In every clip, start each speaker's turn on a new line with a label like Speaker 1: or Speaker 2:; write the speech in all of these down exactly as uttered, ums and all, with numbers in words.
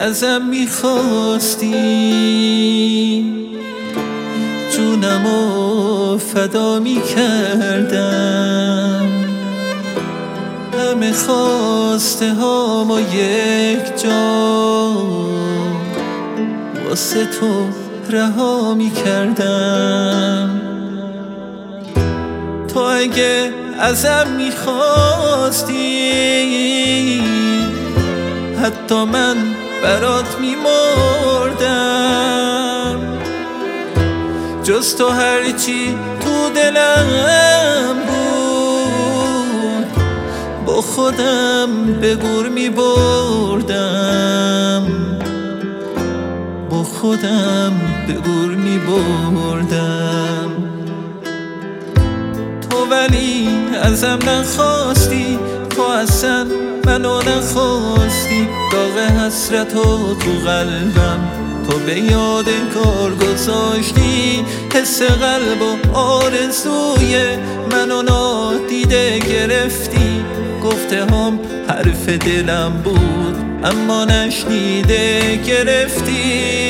Speaker 1: ازم میخواستی جونمو فدا میکردم، همه خواسته هامو یک جا واسه تو رها میکردم. تو اگه ازم میخواستی حتی من برات میمردم، جز تو هرچی تو دلم بود با خودم به گور میبردم، با خودم به گور میبردم. تو ولی ازم نخواستی، تو اصلا منو نخواستی، داغ حسرتو تو قلبم تو به یاد کار گذاشتی، حس قلب و آرزوی منو نادیده گرفتی. گفته هم حرف دلم بود اما نشنیده گرفتی.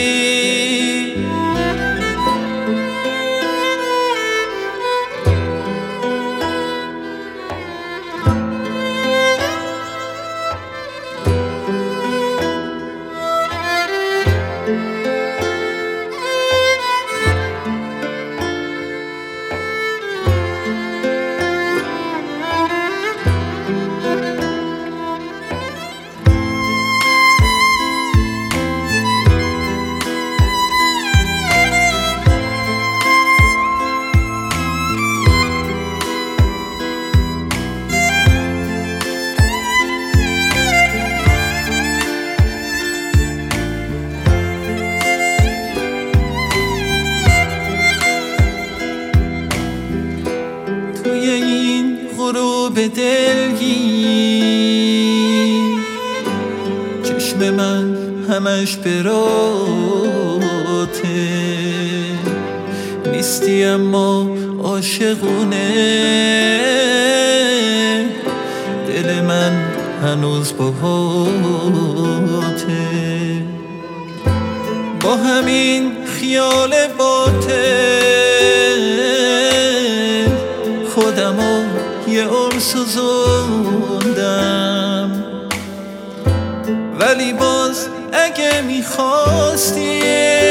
Speaker 1: توی این غروب دلگیر چشم من همش براته، نیستی اما عاشقونه، دل من هنوز باهاته. با همین خیال باطل خودمو یه عمر سوزوندم، ولی باز اگه میخواستی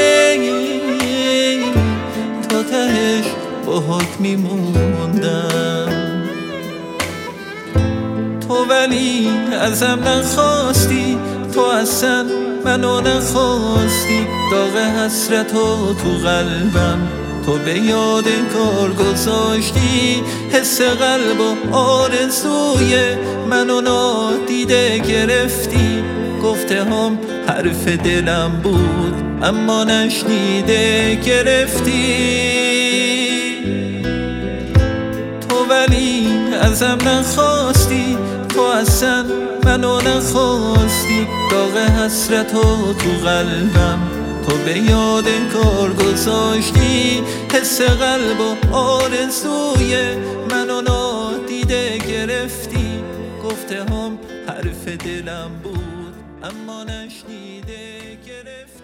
Speaker 1: تا تهش باهات میموندم. تو ولی ازم نخواستی، تو اصلا منو نخواستی، داغ حسرتو تو قلبم تو به یاد کار گذاشتی، حس قلب و آرزوی منو نادیده گرفتی. گفته هم حرف دلم بود اما نشنیده گرفتی. تو ولی ازم نخواستی، تو اصلا منو نخواستی، داغ حسرتو تو قلبم تو به یاد کار گذاشتی، حس قلب و آرزوی منو نادیده گرفتی. گفته هم حرف دلم بود اما نشنیده گرفتی.